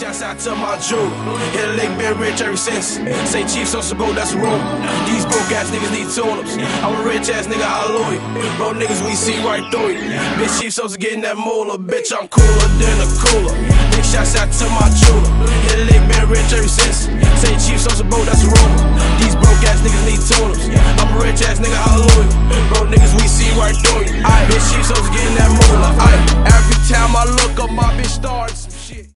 shouts out to my jeweler. Hit a lick, been rich ever since. Say Chief Sosa Boat, that's a rumor. These broke ass niggas need tune-ups. I'm a rich ass nigga, hallelujah. Bro niggas, we see right through it. Bitch, Chief Sosa getting that moolah. Bitch, I'm cooler than a cooler. Big shouts out to my jeweler. Hit a lick, been rich ever since. Say Chief Sosa Boat, that's a rumor. These broke ass niggas need tune-ups. I'm a rich ass nigga, hallelujah. Bro niggas, we see right through it. Bitch, Chief Sosa getting that moolah. Every time I look up, my bitch starts some shit.